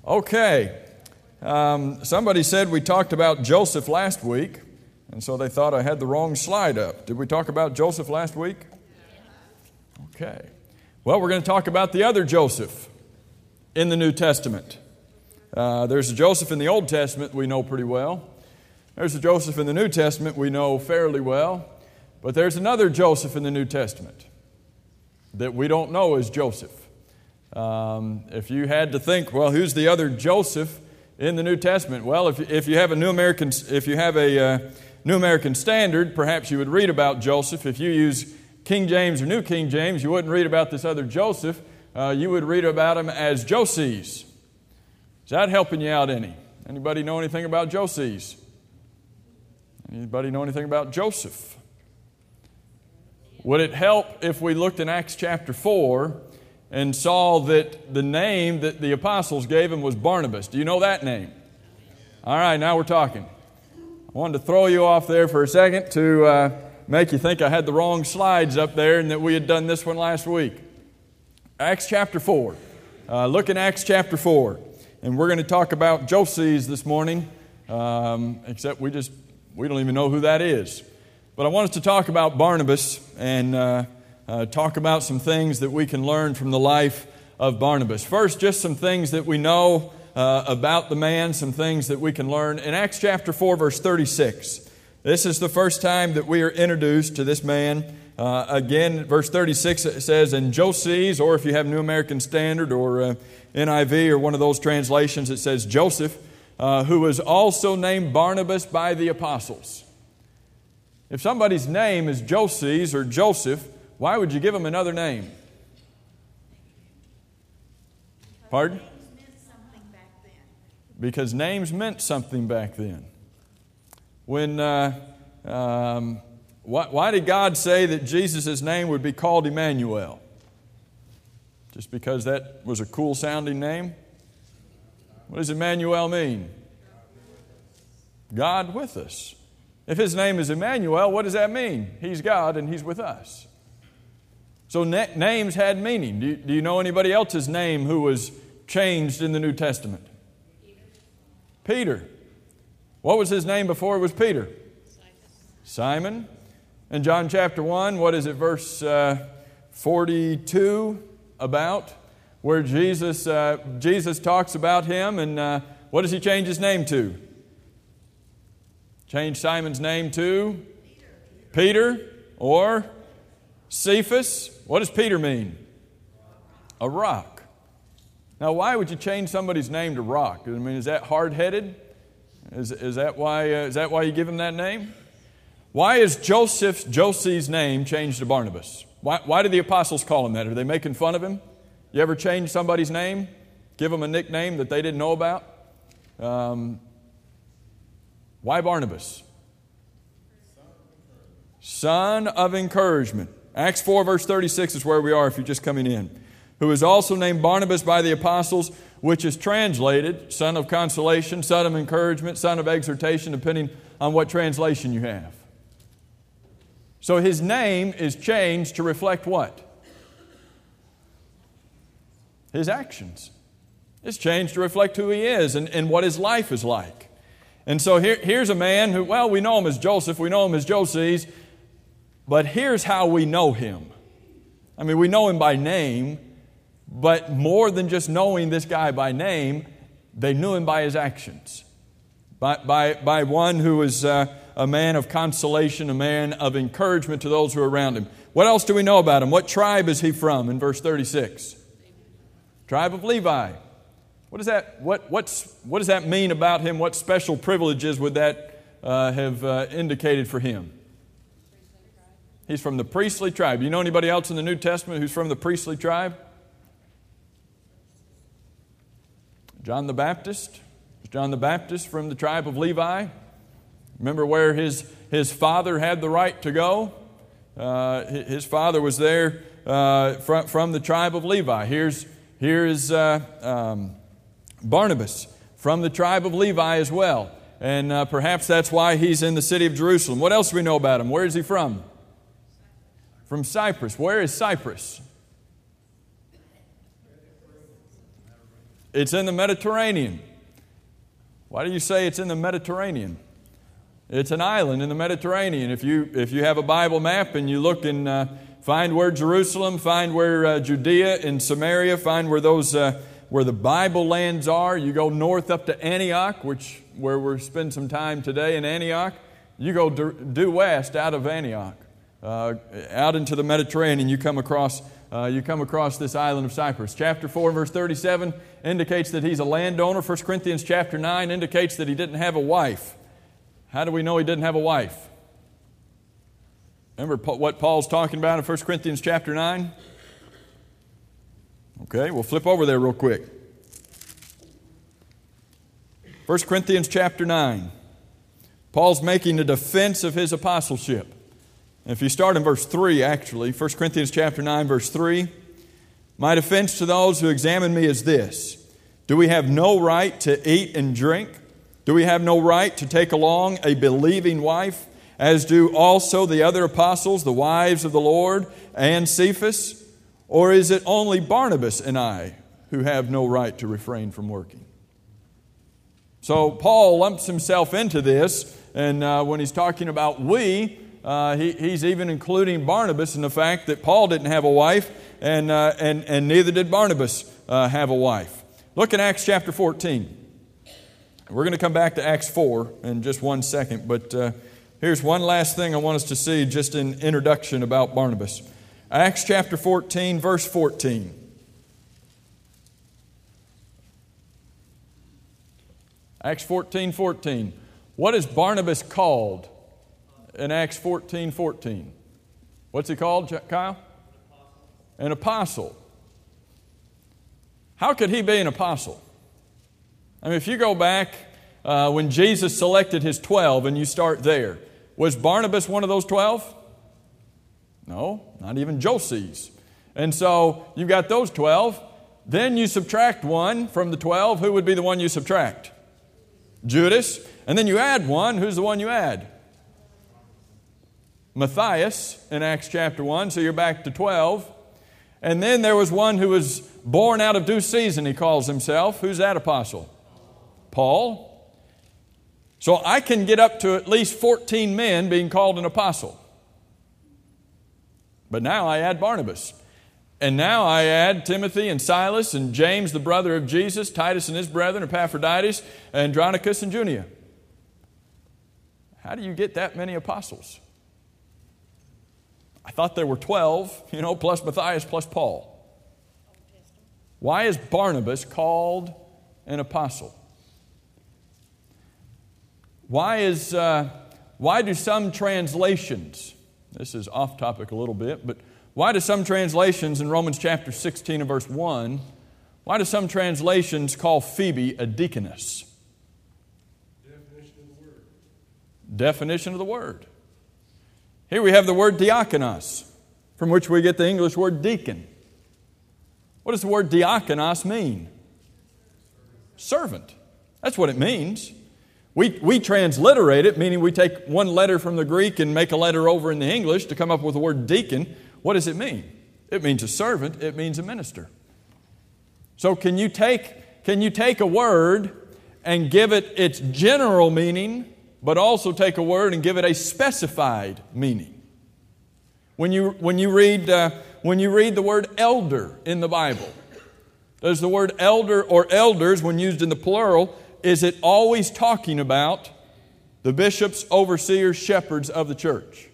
Okay. Somebody said we talked about Joseph last week, and so they thought I had the wrong slide up. Did we talk about Joseph last week? Okay. Well, we're going to talk about the other Joseph in the New Testament. There's a Joseph in the Old Testament we know pretty well. There's a Joseph in the New Testament we know fairly well. But there's another Joseph in the New Testament that we don't know as Joseph. If you had to think, well, who's the other Joseph in the New Testament? Well, if you have a New American Standard, perhaps you would read about Joseph. If you use King James or New King James, you wouldn't read about this other Joseph. You would read about him as Joses. Is that helping you out any? Anybody know anything about Joses? Anybody know anything about Joseph? Would it help if we looked in Acts chapter 4 and saw that the name that the apostles gave him was Barnabas? Do you know that name? All right, now we're talking. I wanted to throw you off there for a second to make you think I had the wrong slides up there and that we had done this one last week. Acts chapter 4. Look in Acts chapter 4. And we're going to talk about Joses this morning, except we don't even know who that is. But I want us to talk about Barnabas and talk about some things that we can learn from the life of Barnabas. First, just some things that we know about the man, some things that we can learn. In Acts chapter 4, verse 36, this is the first time that we are introduced to this man. Again, verse 36, it says, "And Joses," or if you have New American Standard or NIV or one of those translations, it says Joseph, who was also named Barnabas by the apostles. If somebody's name is Joses or Joseph, why would you give him another name? Pardon? Because names meant something back then. When why did God say that Jesus' name would be called Emmanuel? Just because that was a cool sounding name? What does Emmanuel mean? God with us. If his name is Emmanuel, what does that mean? He's God and he's with us. So names had meaning. Do you know anybody else's name who was changed in the New Testament? Peter. What was his name before it was Peter? Simon. In John chapter 1, what is it, verse 42 about? Where Jesus talks about him, and what does he change his name to? Change Simon's name to Peter or Cephas. What does Peter mean? A rock. Now, why would you change somebody's name to rock? I mean, is that hard-headed? Is that why you give him that name? Why is Joses' name changed to Barnabas? Why do the apostles call him that? Are they making fun of him? You ever change somebody's name? Give them a nickname that they didn't know about? Why Barnabas? Son of encouragement. Acts 4 verse 36 is where we are if you're just coming in. Who is also named Barnabas by the apostles, which is translated son of consolation, son of encouragement, son of exhortation, depending on what translation you have. So his name is changed to reflect what? His actions. It's changed to reflect who he is and what his life is like. And so here's a man who, well, we know him as Joseph, we know him as Joses, but here's how we know him. I mean, we know him by name, but more than just knowing this guy by name, they knew him by his actions. By one who was a man of consolation, a man of encouragement to those who are around him. What else do we know about him? What tribe is he from in verse 36? Tribe of Levi. What does that mean about him? What special privileges would that have indicated for him? He's from the priestly tribe. Do you know anybody else in the New Testament who's from the priestly tribe? John the Baptist. John the Baptist from the tribe of Levi. Remember where his father had the right to go? His father was there from the tribe of Levi. Here's Barnabas from the tribe of Levi as well. And perhaps that's why he's in the city of Jerusalem. What else do we know about him? Where is he from? From Cyprus. Where is Cyprus? It's in the Mediterranean. Why do you say it's in the Mediterranean? It's an island in the Mediterranean. If you have a Bible map and you look and find where Jerusalem, find where Judea and Samaria, find where those where the Bible lands are, you go north up to Antioch, where we'll spend some time today in Antioch. You go due west out of Antioch, out into the Mediterranean. You come across this island of Cyprus. Chapter 4, verse 37 indicates that he's a landowner. 1 Corinthians chapter 9 indicates that he didn't have a wife. How do we know he didn't have a wife? Remember what Paul's talking about in 1 Corinthians chapter 9? Okay, we'll flip over there real quick. 1 Corinthians chapter 9. Paul's making a defense of his apostleship. If you start in verse 3, actually, 1 Corinthians chapter 9, verse 3, my defense to those who examine me is this: do we have no right to eat and drink? Do we have no right to take along a believing wife, as do also the other apostles, the wives of the Lord, and Cephas? Or is it only Barnabas and I who have no right to refrain from working? So Paul lumps himself into this, and when he's talking about we, he's even including Barnabas in the fact that Paul didn't have a wife, and neither did Barnabas have a wife. Look in Acts chapter 14. We're going to come back to Acts 4 in just one second, but here's one last thing I want us to see just in introduction about Barnabas. Acts chapter 14, verse 14. Acts 14:14. What is Barnabas called in Acts 14:14? What's he called, Kyle? An apostle. How could he be an apostle? I mean, if you go back when Jesus selected his 12 and you start there, was Barnabas one of those 12? No, not even Joses. And so you've got those 12. Then you subtract one from the 12. Who would be the one you subtract? Judas. And then you add one. Who's the one you add? Matthias in Acts chapter 1. So you're back to 12. And then there was one who was born out of due season, he calls himself. Who's that apostle? Paul. So I can get up to at least 14 men being called an apostle. But now I add Barnabas. And now I add Timothy and Silas and James, the brother of Jesus, Titus and his brethren, Epaphroditus, and Andronicus and Junia. How do you get that many apostles? I thought there were 12, plus Matthias, plus Paul. Why is Barnabas called an apostle? Why do some translations, this is off topic a little bit, but why do some translations in Romans chapter 16 and verse 1, why do some translations call Phoebe a deaconess? Definition of the word. Definition of the word. Here we have the word diakonos, from which we get the English word deacon. What does the word diakonos mean? Servant. That's what it means. We transliterate it, meaning we take one letter from the Greek and make a letter over in the English to come up with the word deacon. What does it mean? It means a servant. It means a minister. So can you take a word and give it its general meaning, but also take a word and give it a specified meaning? When you read the word elder in the Bible, does the word elder or elders, when used in the plural, is it always talking about the bishops, overseers, shepherds of the church?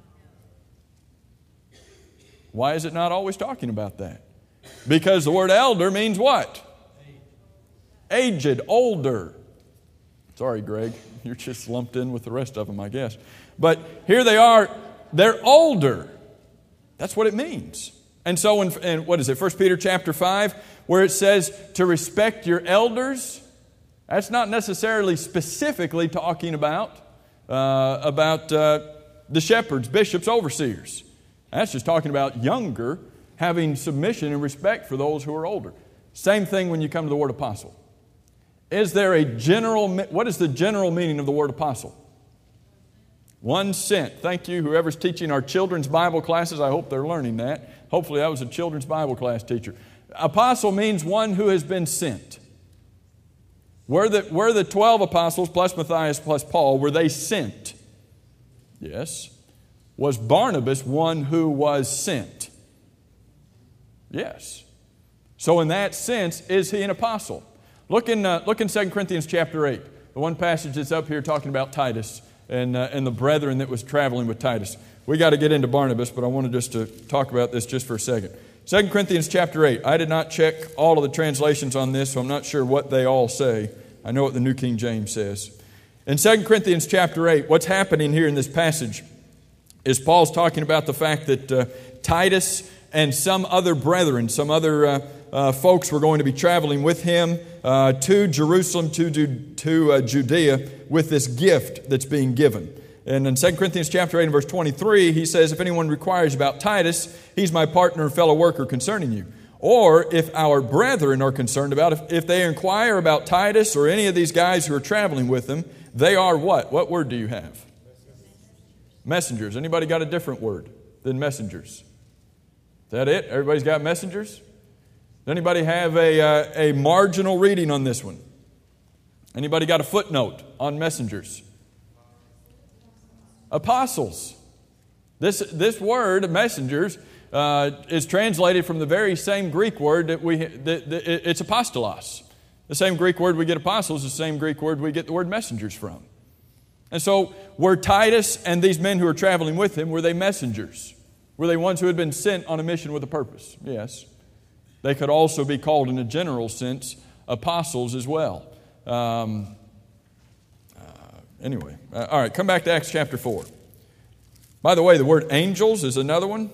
Why is it not always talking about that? Because the word elder means what? Aged, older. Sorry, Greg, you're just lumped in with the rest of them, I guess. But here they are, they're older. That's what it means. And so in what is it, 1 Peter chapter 5, where it says to respect your elders, that's not necessarily specifically talking about the shepherds, bishops, overseers. That's just talking about younger, having submission and respect for those who are older. Same thing when you come to the word apostle. Is there what is the general meaning of the word apostle? One sent. Thank you, whoever's teaching our children's Bible classes. I hope they're learning that. Hopefully I was a children's Bible class teacher. Apostle means one who has been sent. Were the 12 apostles plus Matthias plus Paul, were they sent? Yes. Was Barnabas one who was sent? Yes. So in that sense, is he an apostle? Look in 2 Corinthians chapter 8, the one passage that's up here talking about Titus and the brethren that was traveling with Titus. We got to get into Barnabas, but I wanted just to talk about this just for a second. 2 Corinthians chapter 8. I did not check all of the translations on this, so I'm not sure what they all say. I know what the New King James says. In 2 Corinthians chapter 8, what's happening here in this passage is Paul's talking about the fact that Titus and some other brethren, some other folks were going to be traveling with him to Jerusalem, to Judea, with this gift that's being given. And in 2 Corinthians chapter 8 and verse 23, he says, if anyone requires about Titus, he's my partner and fellow worker concerning you. Or if our brethren are concerned about, if they inquire about Titus or any of these guys who are traveling with them, they are what? What word do you have? Messengers. Anybody got a different word than messengers? Is that it? Everybody's got messengers? Does anybody have a marginal reading on this one? Anybody got a footnote on messengers? Apostles. This word, messengers, is translated from the very same Greek word that it's apostolos. The same Greek word we get apostles is the same Greek word we get the word messengers from. And so were Titus and these men who were traveling with him, were they messengers? Were they ones who had been sent on a mission with a purpose? Yes. They could also be called in a general sense apostles as well. Anyway, all right, come back to Acts chapter 4. By the way, the word angels is another one.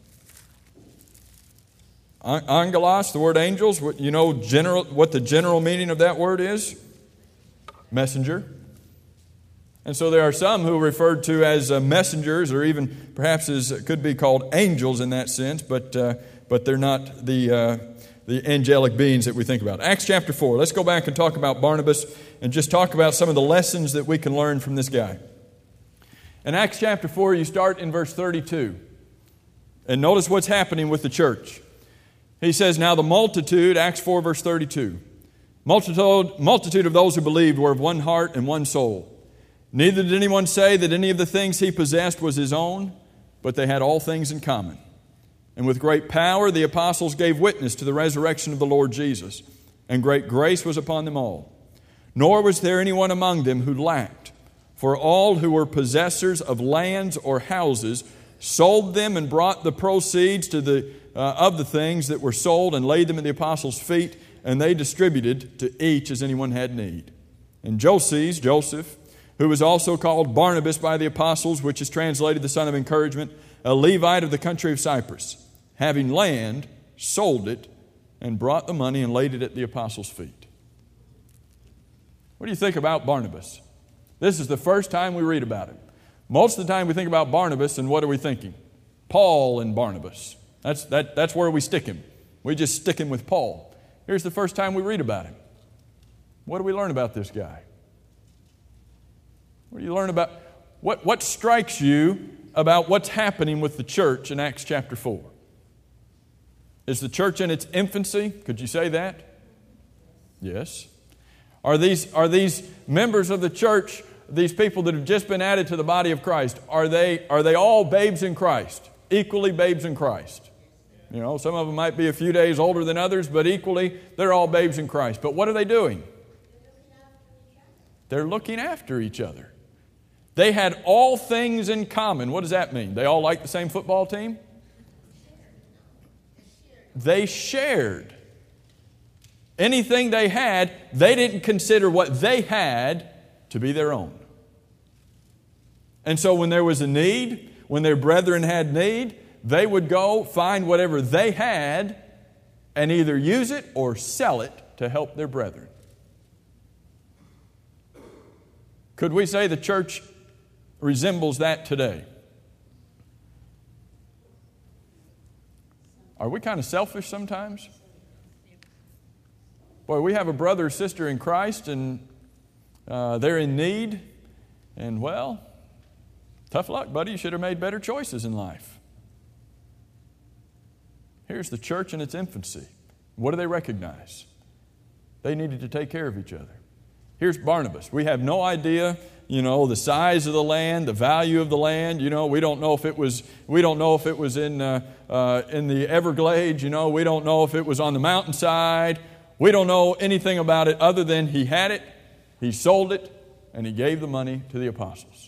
Angelos, the word angels, what the general meaning of that word is? Messenger. And so there are some who are referred to as messengers, or even perhaps could be called angels in that sense, but they're not the angelic beings that we think about. Acts chapter 4. Let's go back and talk about Barnabas and just talk about some of the lessons that we can learn from this guy. In Acts chapter 4, you start in verse 32. And notice what's happening with the church. He says, now the multitude, Acts 4 verse 32, multitude of those who believed were of one heart and one soul. Neither did anyone say that any of the things he possessed was his own, but they had all things in common. And with great power the apostles gave witness to the resurrection of the Lord Jesus, and great grace was upon them all. Nor was there anyone among them who lacked, for all who were possessors of lands or houses sold them and brought the proceeds of the things that were sold and laid them at the apostles' feet, and they distributed to each as anyone had need. And Joseph, who was also called Barnabas by the apostles, which is translated the son of encouragement, a Levite of the country of Cyprus, having land, sold it, and brought the money and laid it at the apostles' feet. What do you think about Barnabas? This is the first time we read about him. Most of the time we think about Barnabas, and what are we thinking? Paul and Barnabas. That's where we stick him. We just stick him with Paul. Here's the first time we read about him. What do we learn about this guy? What do you learn about? What strikes you about what's happening with the church in Acts chapter 4? Is the church in its infancy? Could you say that? Yes. Are these members of the church, these people that have just been added to the body of Christ, are they all babes in Christ? Equally babes in Christ? You know, some of them might be a few days older than others, but equally, they're all babes in Christ. But what are they doing? They're looking after each other. They had all things in common. What does that mean? They all like the same football team? They shared. Anything they had, they didn't consider what they had to be their own. And so when there was a need, when their brethren had need, they would go find whatever they had and either use it or sell it to help their brethren. Could we say the church resembles that today? Are we kind of selfish sometimes? Boy, we have a brother or sister in Christ and they're in need, and well, tough luck, buddy. You should have made better choices in life. Here's the church in its infancy. What do they recognize? They needed to take care of each other. Here's Barnabas. We have no idea, the size of the land, the value of the land. We don't know if it was in the Everglades. We don't know if it was on the mountainside. We don't know anything about it other than he had it, he sold it, and he gave the money to the apostles.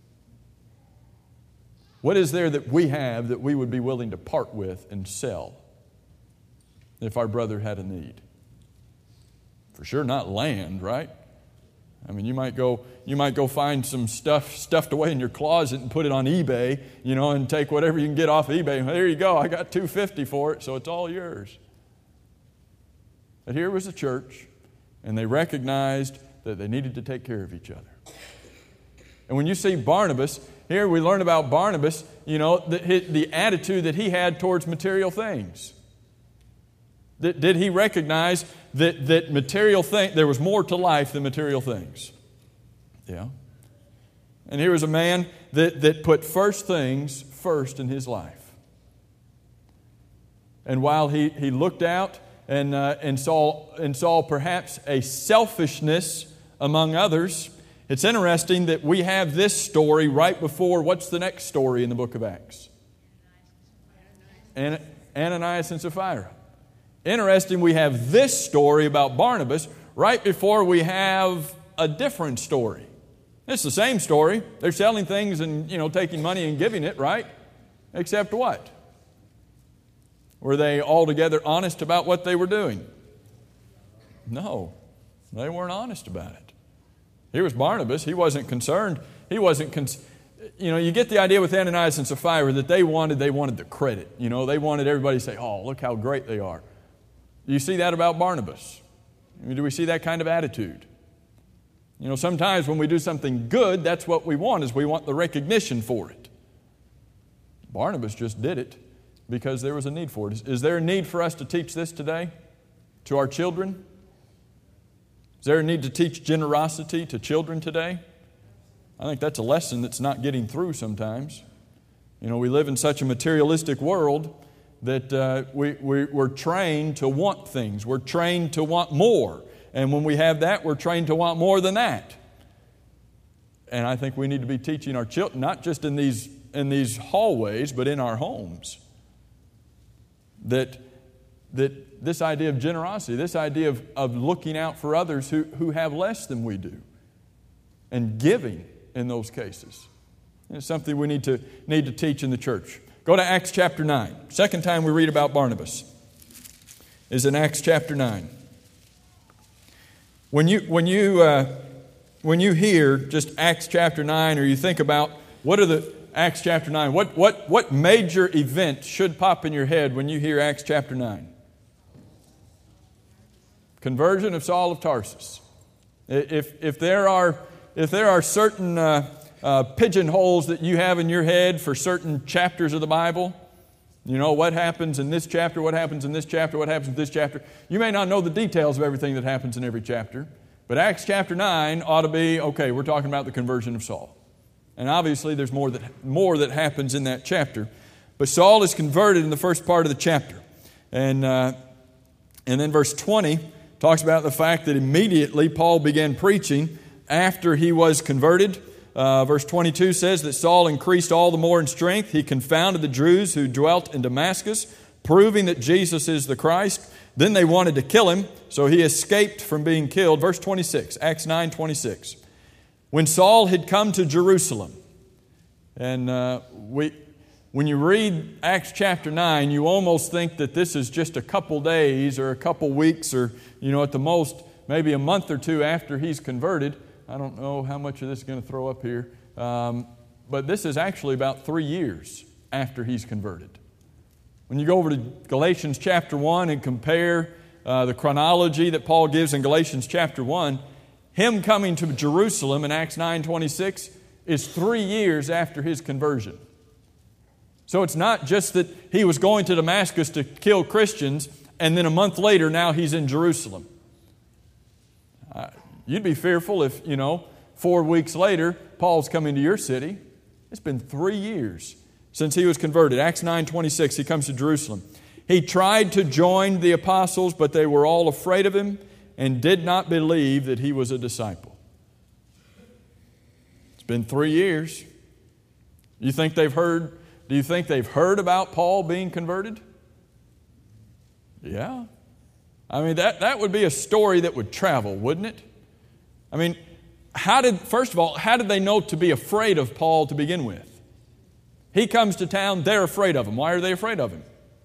What is there that we have that we would be willing to part with and sell if our brother had a need? For sure not land, right? I mean, you might go find some stuff stuffed away in your closet and put it on eBay, and take whatever you can get off eBay. There you go, I got $250 for it, so it's all yours. But here was a church, and they recognized that they needed to take care of each other. And when you see Barnabas, here we learn about Barnabas, the attitude that he had towards material things. Did he recognize that material things, there was more to life than material things? Yeah. And here was a man that put first things first in his life. And while he looked out and saw perhaps a selfishness among others, it's interesting that we have this story right before, what's the next story in the book of Acts? Ananias and Sapphira. Interesting, we have this story about Barnabas right before we have a different story. It's the same story. They're selling things and, taking money and giving it, right? Except what? Were they altogether honest about what they were doing? No, they weren't honest about it. Here was Barnabas. He wasn't concerned. You get the idea with Ananias and Sapphira that they wanted the credit. They wanted everybody to say, oh, look how great they are. Do you see that about Barnabas? Do we see that kind of attitude? Sometimes when we do something good, that's what we want, is we want the recognition for it. Barnabas just did it because there was a need for it. Is there a need for us to teach this today to our children? Is there a need to teach generosity to children today? I think that's a lesson that's not getting through sometimes. We live in such a materialistic world that we're trained to want things. We're trained to want more. And when we have that, we're trained to want more than that. And I think we need to be teaching our children, not just in these hallways, but in our homes, that this idea of generosity, this idea of looking out for others who have less than we do, and giving in those cases, is something we need to teach in the church. Go to Acts chapter 9. Second time we read about Barnabas is in Acts chapter 9. When you hear just Acts chapter 9, or you think about what are the Acts chapter 9, what major event should pop in your head when you hear Acts chapter 9? Conversion of Saul of Tarsus. If there are certain pigeonholes that you have in your head for certain chapters of the Bible, what happens in this chapter, what happens in this chapter, what happens in this chapter. You may not know the details of everything that happens in every chapter, but Acts chapter 9 ought to be, okay, we're talking about the conversion of Saul. And obviously there's more that happens in that chapter. But Saul is converted in the first part of the chapter. And then verse 20 talks about the fact that immediately Paul began preaching after he was converted. Verse 22 says that Saul increased all the more in strength. He confounded the Jews who dwelt in Damascus, proving that Jesus is the Christ. Then they wanted to kill him, so he escaped from being killed. Verse 26, Acts 9:26. When Saul had come to Jerusalem, and when you read Acts chapter 9, you almost think that this is just a couple days or a couple weeks or, at the most, maybe a month or two after he's converted. I don't know how much of this is going to throw up here. But this is actually about 3 years after he's converted. When you go over to Galatians chapter 1 and compare the chronology that Paul gives in Galatians chapter 1, him coming to Jerusalem in Acts 9:26 is 3 years after his conversion. So it's not just that he was going to Damascus to kill Christians and then a month later now he's in Jerusalem. You'd be fearful if, 4 weeks later, Paul's coming to your city. It's been 3 years since he was converted. Acts 9:26, he comes to Jerusalem. He tried to join the apostles, but they were all afraid of him, and did not believe that he was a disciple. It's been 3 years. Do you think they've heard about Paul being converted? Yeah. I mean, that would be a story that would travel, wouldn't it? I mean, first of all, how did they know to be afraid of Paul to begin with? He comes to town, they're afraid of him. Why are they afraid of him?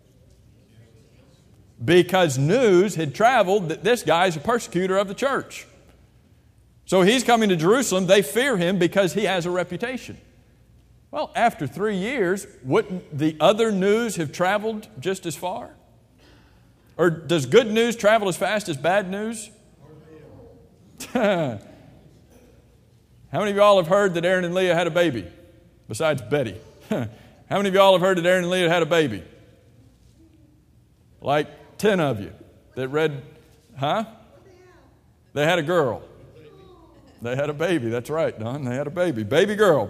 Because news had traveled that this guy's a persecutor of the church. So he's coming to Jerusalem. They fear him because he has a reputation. Well, after 3 years, wouldn't the other news have traveled just as far? Or does good news travel as fast as bad news? How many of y'all have heard that Aaron and Leah had a baby? Besides Betty. How many of y'all have heard that Aaron and Leah had a baby? Like 10 of you that read, huh? They had a girl. They had a baby. That's right, Don. They had a baby. Baby girl.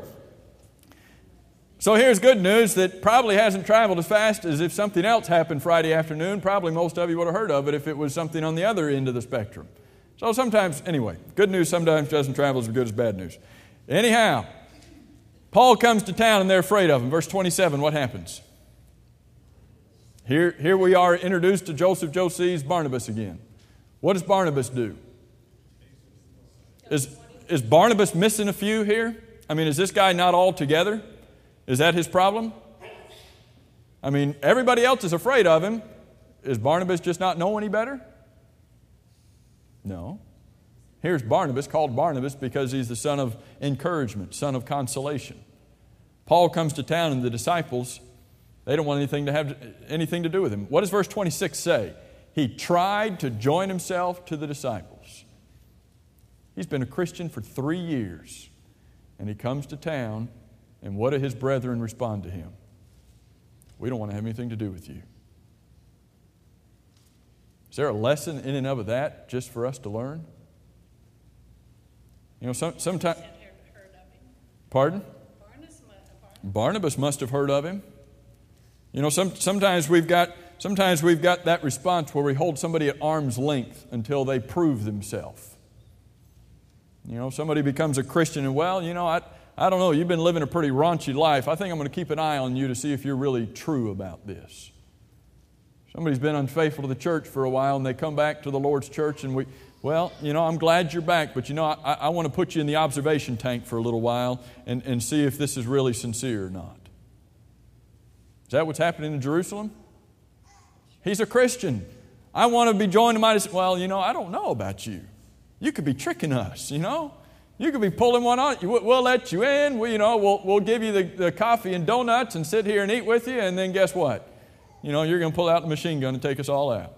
So here's good news that probably hasn't traveled as fast as if something else happened Friday afternoon. Probably most of you would have heard of it if it was something on the other end of the spectrum. So sometimes, anyway, good news sometimes doesn't travel as good as bad news. Anyhow, Paul comes to town and they're afraid of him. Verse 27, what happens? Here we are introduced to Joseph Joseph's Barnabas again. What does Barnabas do? Is Barnabas missing a few here? I mean, is this guy not all together? Is that his problem? I mean, everybody else is afraid of him. Is Barnabas just not know any better? No. Here's Barnabas, called Barnabas because he's the son of encouragement, son of consolation. Paul comes to town and the disciples, they don't want anything to have anything to do with him. What does verse 26 say? He tried to join himself to the disciples. He's been a Christian for 3 years, and he comes to town, and what do his brethren respond to him? We don't want to have anything to do with you. Is there a lesson in and of that just for us to learn? You know, sometimes. Pardon? Barnabas must have heard of him. You know, sometimes we've got that response where we hold somebody at arm's length until they prove themselves. You know, somebody becomes a Christian and, well, you know, I don't know, you've been living a pretty raunchy life. I think I'm going to keep an eye on you to see if you're really true about this. Somebody's been unfaithful to the church for a while and they come back to the Lord's church and I'm glad you're back, but I want to put you in the observation tank for a little while and see if this is really sincere or not. Is that what's happening in Jerusalem? He's a Christian. I want to be joined to my... Well, I don't know about you. You could be tricking us, You could be pulling one on. We'll let you in. We'll give you the coffee and donuts and sit here and eat with you, and then guess what? You're going to pull out the machine gun and take us all out.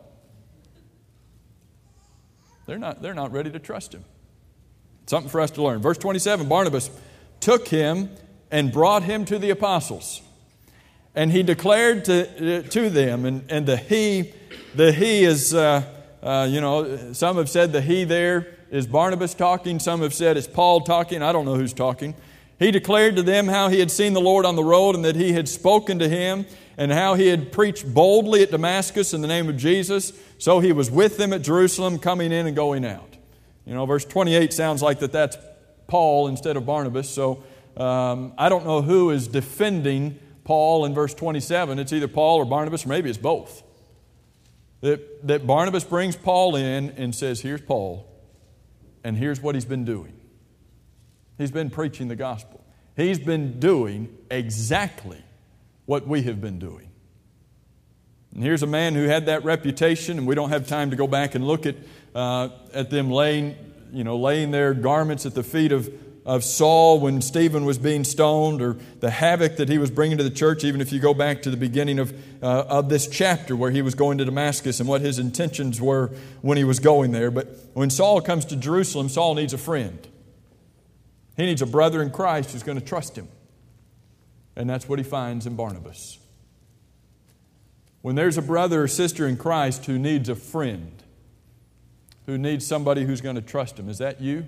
They're not ready to trust him. Something for us to learn. Verse 27, Barnabas took him and brought him to the apostles. And he declared to them, and the he is, some have said the he there is Barnabas talking. Some have said it's Paul talking. I don't know who's talking. He declared to them how he had seen the Lord on the road and that he had spoken to him and how he had preached boldly at Damascus in the name of Jesus. So he was with them at Jerusalem, coming in and going out. Verse 28 sounds like that's Paul instead of Barnabas. So I don't know who is defending Paul in verse 27. It's either Paul or Barnabas, or maybe it's both. That Barnabas brings Paul in and says, here's Paul, and here's what he's been doing. He's been preaching the gospel. He's been doing exactly what we have been doing. And here's a man who had that reputation, and we don't have time to go back and look at them laying their garments at the feet of Saul when Stephen was being stoned, or the havoc that he was bringing to the church, even if you go back to the beginning of this chapter where he was going to Damascus and what his intentions were when he was going there. But when Saul comes to Jerusalem, Saul needs a friend. He needs a brother in Christ who's going to trust him. And that's what he finds in Barnabas. When there's a brother or sister in Christ who needs a friend, who needs somebody who's going to trust him, is that you?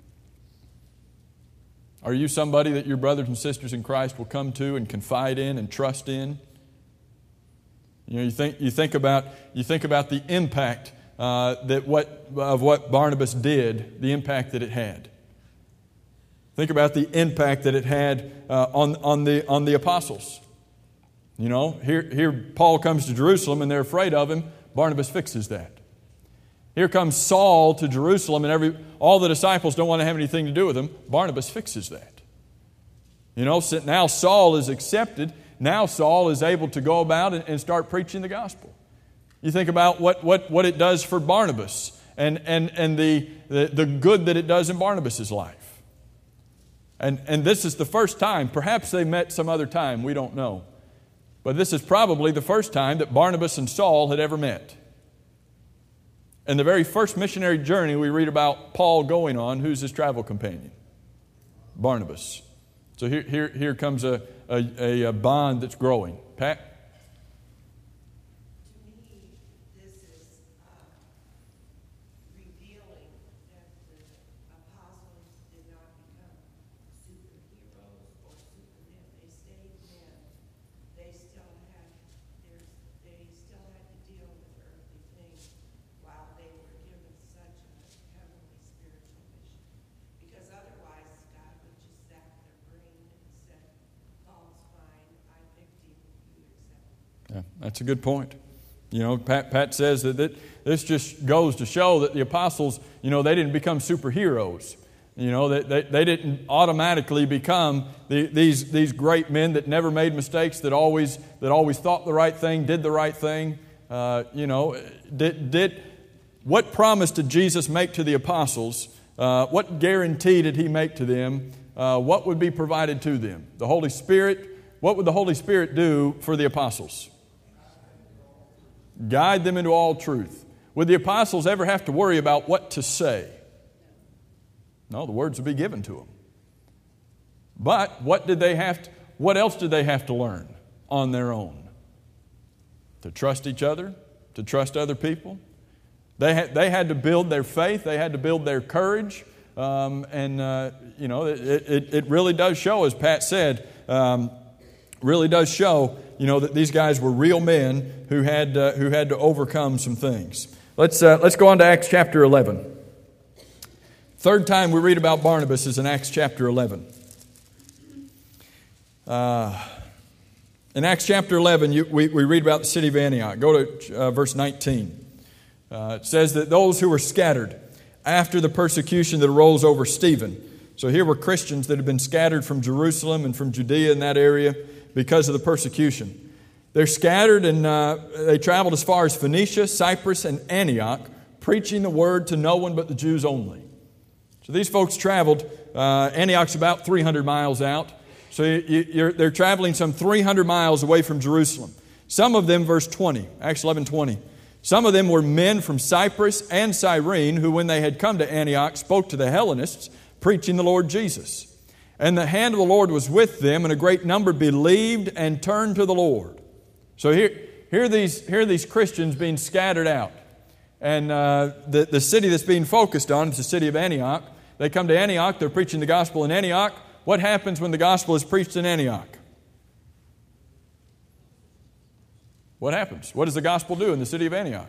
Are you somebody that your brothers and sisters in Christ will come to and confide in and trust in? You think about the impact what Barnabas did, the impact that it had. Think about the impact that it had on the apostles. You know, here Paul comes to Jerusalem and they're afraid of him. Barnabas fixes that. Here comes Saul to Jerusalem and all the disciples don't want to have anything to do with him. Barnabas fixes that. You know, now Saul is accepted. Now Saul is able to go about and start preaching the gospel. You think about what it does for Barnabas and the good that it does in Barnabas' life. And this is the first time, perhaps they met some other time, we don't know. But this is probably the first time that Barnabas and Saul had ever met. And the very first missionary journey we read about Paul going on, who's his travel companion? Barnabas. So here comes a bond that's growing. Pat? To me, this is revealing that the apostles did not become superheroes or supermen. They stayed men. They still had to deal with earthly things while they were given such a heavenly spiritual mission. Because otherwise, God would just zap their brain and said, Paul's fine, I picked him, you accept him. Yeah, that's a good point. You know, Pat says that this just goes to show that the apostles, you know, they didn't become superheroes. You know, they didn't automatically become these great men that never made mistakes, that always thought the right thing, did the right thing. You know, what promise did Jesus make to the apostles? What guarantee did He make to them? What would be provided to them? The Holy Spirit. What would the Holy Spirit do for the apostles? Guide them into all truth. Would the apostles ever have to worry about what to say? No, the words would be given to them. But what else did they have to learn on their own? To trust each other, to trust other people. They had to build their faith. They had to build their courage. You know, it really does show, as Pat said, really does show, you know, that these guys were real men who had to overcome some things. Let's go on to Acts chapter 11. Third time we read about Barnabas is in Acts chapter 11. In Acts chapter 11, we read about the city of Antioch. Go to verse 19. It says that those who were scattered after the persecution that arose over Stephen. So here were Christians that had been scattered from Jerusalem and from Judea in that area because of the persecution. They're scattered and they traveled as far as Phoenicia, Cyprus, and Antioch, preaching the word to no one but the Jews only. So these folks traveled. Antioch's about 300 miles out. So they're traveling some 300 miles away from Jerusalem. Some of them, verse 20, Acts 11:20. Some of them were men from Cyprus and Cyrene who, when they had come to Antioch, spoke to the Hellenists, preaching the Lord Jesus. And the hand of the Lord was with them, and a great number believed and turned to the Lord. So here are these Christians being scattered out. And the city that's being focused on is the city of Antioch. They come to Antioch, they're preaching the gospel in Antioch. What happens when the gospel is preached in Antioch? What happens? What does the gospel do in the city of Antioch?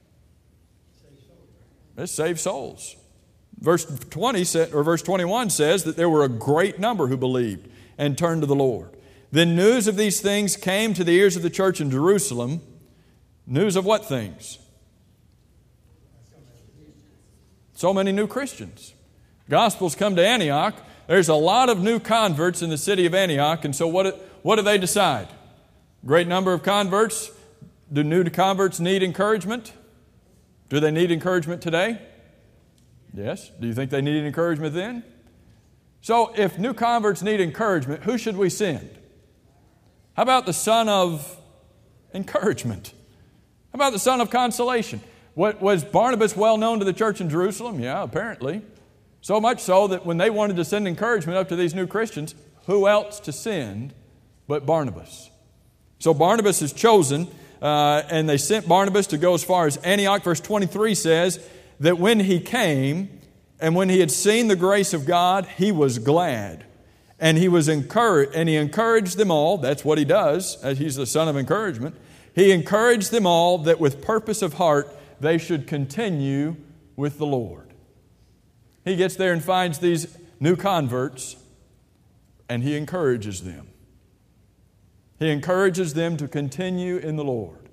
It saves souls. Verse 21 says that there were a great number who believed and turned to the Lord. Then news of these things came to the ears of the church in Jerusalem. News of what things? So many new Christians. Gospels come to Antioch. There's a lot of new converts in the city of Antioch. And so what do they decide? Great number of converts. Do new converts need encouragement? Do they need encouragement today? Yes. Do you think they needed encouragement then? So if new converts need encouragement, who should we send? How about the son of encouragement? How about the son of consolation? Was Barnabas well known to the church in Jerusalem? Yeah, apparently. So much so that when they wanted to send encouragement up to these new Christians, who else to send but Barnabas? So Barnabas is chosen, and they sent Barnabas to go as far as Antioch. Verse 23 says that when he came and when he had seen the grace of God, he was glad. And he was encouraged, and he encouraged them all. That's what he does, as he's the son of encouragement. He encouraged them all that with purpose of heart they should continue with the Lord. He gets there and finds these new converts, and he encourages them. He encourages them to continue in the Lord.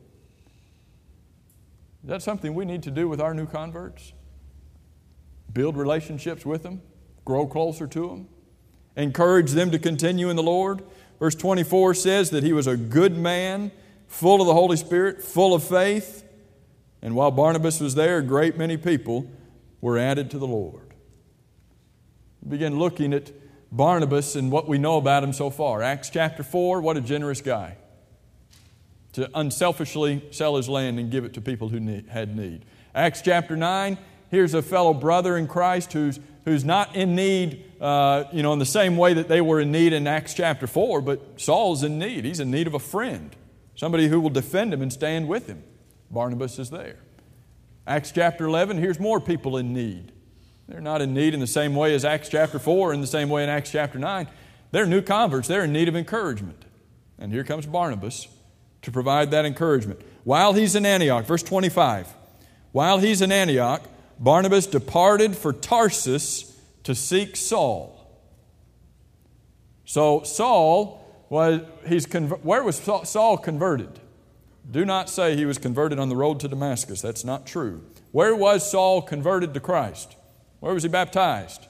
Is that something we need to do with our new converts? Build relationships with them, grow closer to them, encourage them to continue in the Lord. Verse 24 says that he was a good man, full of the Holy Spirit, full of faith. And while Barnabas was there, a great many people were added to the Lord. We begin looking at Barnabas and what we know about him so far. Acts chapter 4, what a generous guy. To unselfishly sell his land and give it to people who had need. Acts chapter 9, here's a fellow brother in Christ who's not in need, in the same way that they were in need in Acts chapter 4, but Saul's in need. He's in need of a friend, somebody who will defend him and stand with him. Barnabas is there. Acts chapter 11, here's more people in need. They're not in need in the same way as Acts chapter 4, in the same way in Acts chapter 9. They're new converts. They're in need of encouragement. And here comes Barnabas to provide that encouragement. While he's in Antioch, verse 25, while he's in Antioch, Barnabas departed for Tarsus to seek Saul. So Saul where was Saul converted? Do not say he was converted on the road to Damascus. That's not true. Where was Saul converted to Christ? Where was he baptized?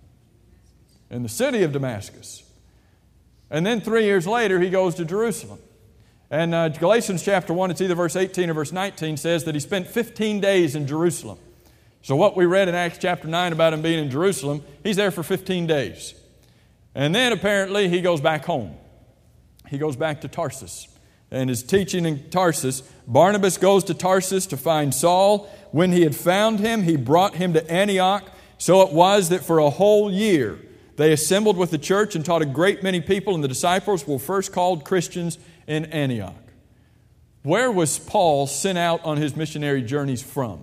In the city of Damascus. And then 3 years later, he goes to Jerusalem. And Galatians chapter 1, it's either verse 18 or verse 19, says that he spent 15 days in Jerusalem. So what we read in Acts chapter 9 about him being in Jerusalem, he's there for 15 days. And then apparently he goes back home. He goes back to Tarsus and is teaching in Tarsus. Barnabas goes to Tarsus to find Saul. When he had found him, he brought him to Antioch. So it was that for a whole year they assembled with the church and taught a great many people, and the disciples were first called Christians in Antioch. Where was Paul sent out on his missionary journeys from?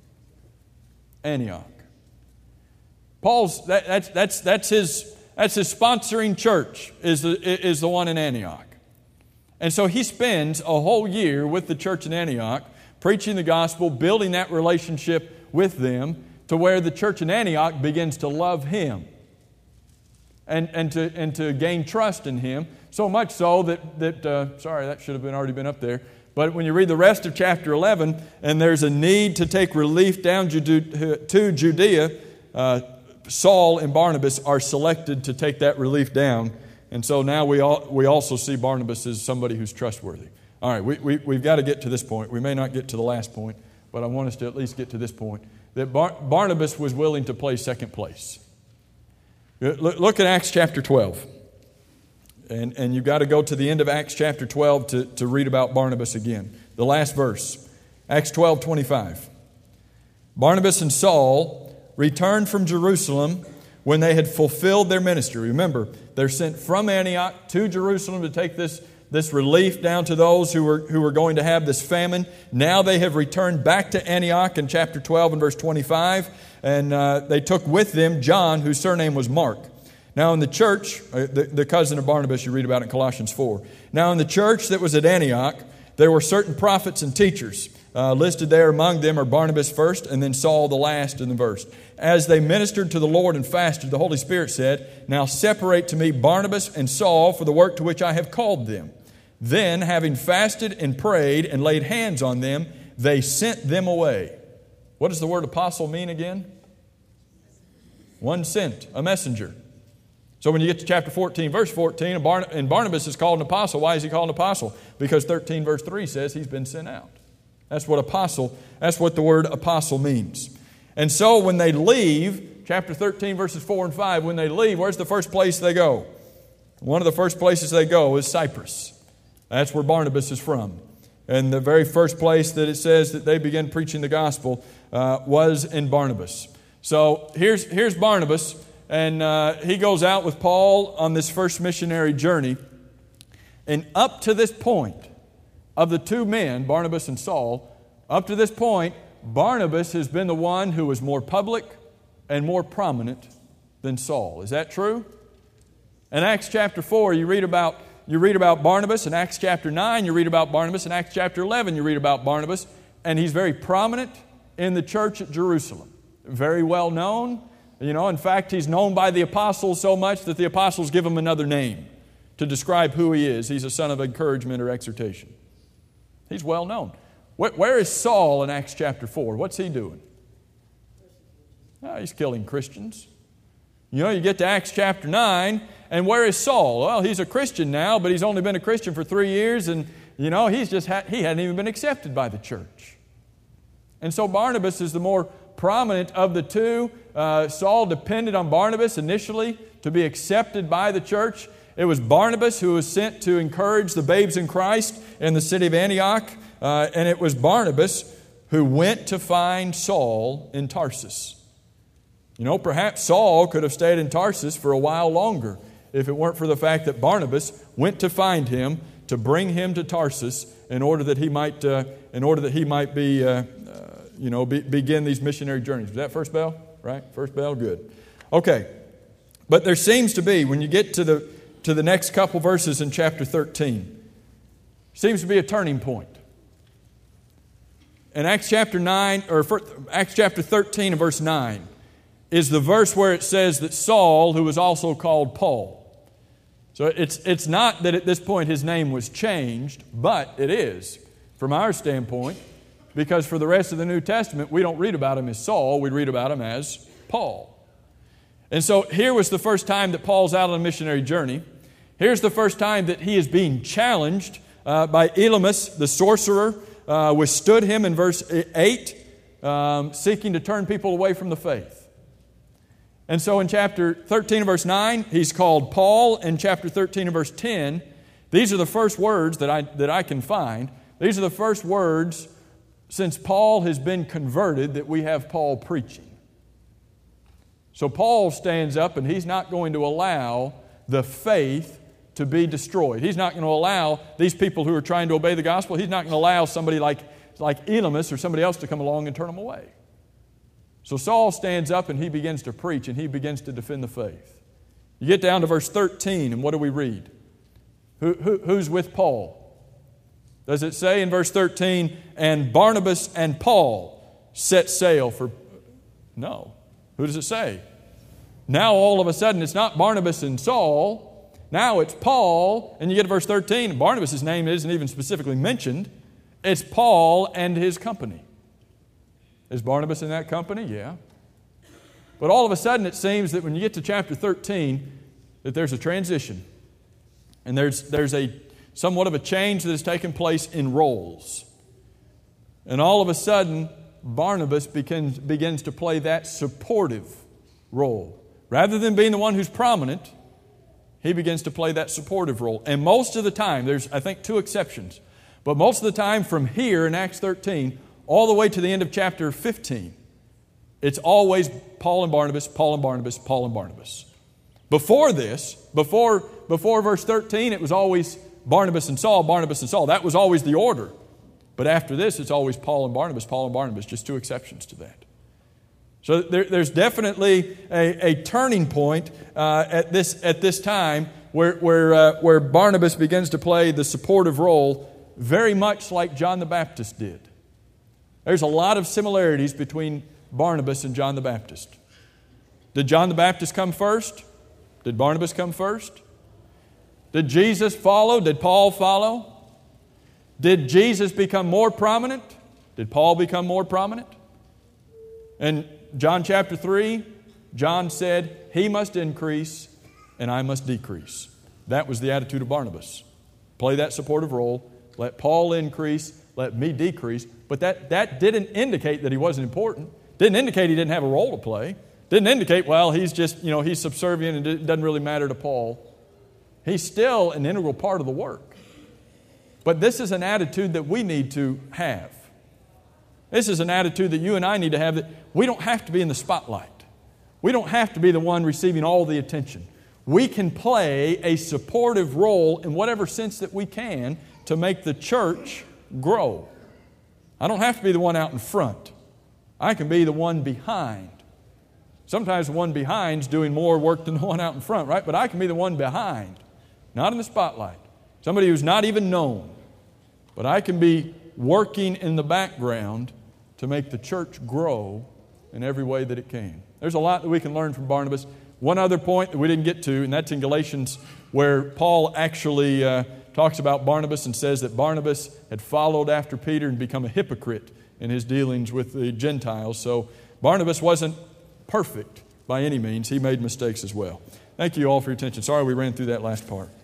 Antioch. Paul's that's his sponsoring church is the one in Antioch. And so he spends a whole year with the church in Antioch, preaching the gospel, building that relationship with them to where the church in Antioch begins to love him and to gain trust in him. So much so that should have already been up there. But when you read the rest of chapter 11, and there's a need to take relief down to Judea, Saul and Barnabas are selected to take that relief down. And so now we also see Barnabas as somebody who's trustworthy. All right, we've got to get to this point. We may not get to the last point, but I want us to at least get to this point, that Barnabas was willing to play second place. Look at Acts chapter 12. And you've got to go to the end of Acts chapter 12 to read about Barnabas again. The last verse, Acts 12:25. Barnabas and Saul returned from Jerusalem when they had fulfilled their ministry. Remember, they're sent from Antioch to Jerusalem to take this relief down to those who were going to have this famine. Now they have returned back to Antioch in chapter 12 and verse 25. And they took with them John, whose surname was Mark. Now in the church, the cousin of Barnabas, you read about in Colossians 4. Now in the church that was at Antioch, there were certain prophets and teachers. Listed there among them are Barnabas first, and then Saul the last in the verse. As they ministered to the Lord and fasted, the Holy Spirit said, "Now separate to me Barnabas and Saul for the work to which I have called them." Then, having fasted and prayed and laid hands on them, they sent them away. What does the word apostle mean again? One sent, a messenger. So when you get to chapter 14, verse 14, and Barnabas is called an apostle. Why is he called an apostle? Because 13 verse 3 says he's been sent out. That's what the word apostle means. And so when they leave, chapter 13 verses 4 and 5, when they leave, where's the first place they go? One of the first places they go is Cyprus. That's where Barnabas is from. And the very first place that it says that they began preaching the gospel was in Barnabas. So here's Barnabas, and he goes out with Paul on this first missionary journey. And up to this point, of the two men, Barnabas and Saul, up to this point, Barnabas has been the one who was more public and more prominent than Saul. Is that true? In Acts chapter 4, you read about Barnabas. In Acts chapter 9, you read about Barnabas. In Acts chapter 11, you read about Barnabas. and he's very prominent in the church at Jerusalem. Very well known. In fact, he's known by the apostles so much that the apostles give him another name to describe who he is. He's a son of encouragement or exhortation. He's well known. Where is Saul in Acts chapter 4? What's he doing? He's killing Christians. You get to Acts chapter 9, and where is Saul? Well, he's a Christian now, but he's only been a Christian for 3 years, and he hadn't even been accepted by the church. And so Barnabas is the more prominent of the two. Saul depended on Barnabas initially to be accepted by the church. It was Barnabas who was sent to encourage the babes in Christ in the city of Antioch, and it was Barnabas who went to find Saul in Tarsus. Perhaps Saul could have stayed in Tarsus for a while longer if it weren't for the fact that Barnabas went to find him to bring him to Tarsus in order that he might begin these missionary journeys. Was that first bell? Right? First bell? Good. Okay. But there seems to be, when you get to the next couple verses in chapter 13, seems to be a turning point. In Acts chapter 13 and verse 9 is the verse where it says that Saul, who was also called Paul. So it's not that at this point his name was changed, but it is from our standpoint, because for the rest of the New Testament, we don't read about him as Saul, we read about him as Paul. And so here was the first time that Paul's out on a missionary journey. Here's the first time that he is being challenged by Elymas, the sorcerer, withstood him in verse 8, seeking to turn people away from the faith. And so in chapter 13 and verse 9, he's called Paul. In chapter 13 and verse 10, these are the first words that I can find. These are the first words since Paul has been converted that we have Paul preaching. So Paul stands up and he's not going to allow the faith to be destroyed. He's not going to allow these people who are trying to obey the gospel, he's not going to allow somebody like Elymas or somebody else to come along and turn them away. So Saul stands up and he begins to preach and he begins to defend the faith. You get down to verse 13 and what do we read? Who's with Paul? Does it say in verse 13, and Barnabas and Paul set sail for... No. Who does it say? Now all of a sudden it's not Barnabas and Saul. Now it's Paul. And you get to verse 13. Barnabas' name isn't even specifically mentioned. It's Paul and his company. Is Barnabas in that company? Yeah. But all of a sudden it seems that when you get to chapter 13 that there's a transition. And there's a somewhat of a change that has taken place in roles. And all of a sudden, Barnabas begins to play that supportive role. Rather than being the one who's prominent, he begins to play that supportive role. And most of the time, there's, I think, 2 exceptions, but most of the time from here in Acts 13, all the way to the end of chapter 15, it's always Paul and Barnabas, Paul and Barnabas, Paul and Barnabas. Before this, before verse 13, it was always Barnabas and Saul, Barnabas and Saul. That was always the order. But after this, it's always Paul and Barnabas, just 2 exceptions to that. So there's definitely a turning point at this time where Barnabas begins to play the supportive role very much like John the Baptist did. There's a lot of similarities between Barnabas and John the Baptist. Did John the Baptist come first? Did Barnabas come first? Did Jesus follow? Did Paul follow? Did Jesus become more prominent? Did Paul become more prominent? In John chapter 3, John said, "He must increase and I must decrease." That was the attitude of Barnabas. Play that supportive role. Let Paul increase, let me decrease. But that didn't indicate that he wasn't important. Didn't indicate he didn't have a role to play. Didn't indicate, well, he's just, he's subservient and it doesn't really matter to Paul. He's still an integral part of the work. But this is an attitude that we need to have. This is an attitude that you and I need to have, that we don't have to be in the spotlight. We don't have to be the one receiving all the attention. We can play a supportive role in whatever sense that we can to make the church grow. I don't have to be the one out in front. I can be the one behind. Sometimes the one behind is doing more work than the one out in front, right? But I can be the one behind, not in the spotlight. Somebody who's not even known. But I can be working in the background to make the church grow in every way that it can. There's a lot that we can learn from Barnabas. One other point that we didn't get to, and that's in Galatians, where Paul actually talks about Barnabas and says that Barnabas had followed after Peter and become a hypocrite in his dealings with the Gentiles. So Barnabas wasn't perfect by any means. He made mistakes as well. Thank you all for your attention. Sorry we ran through that last part.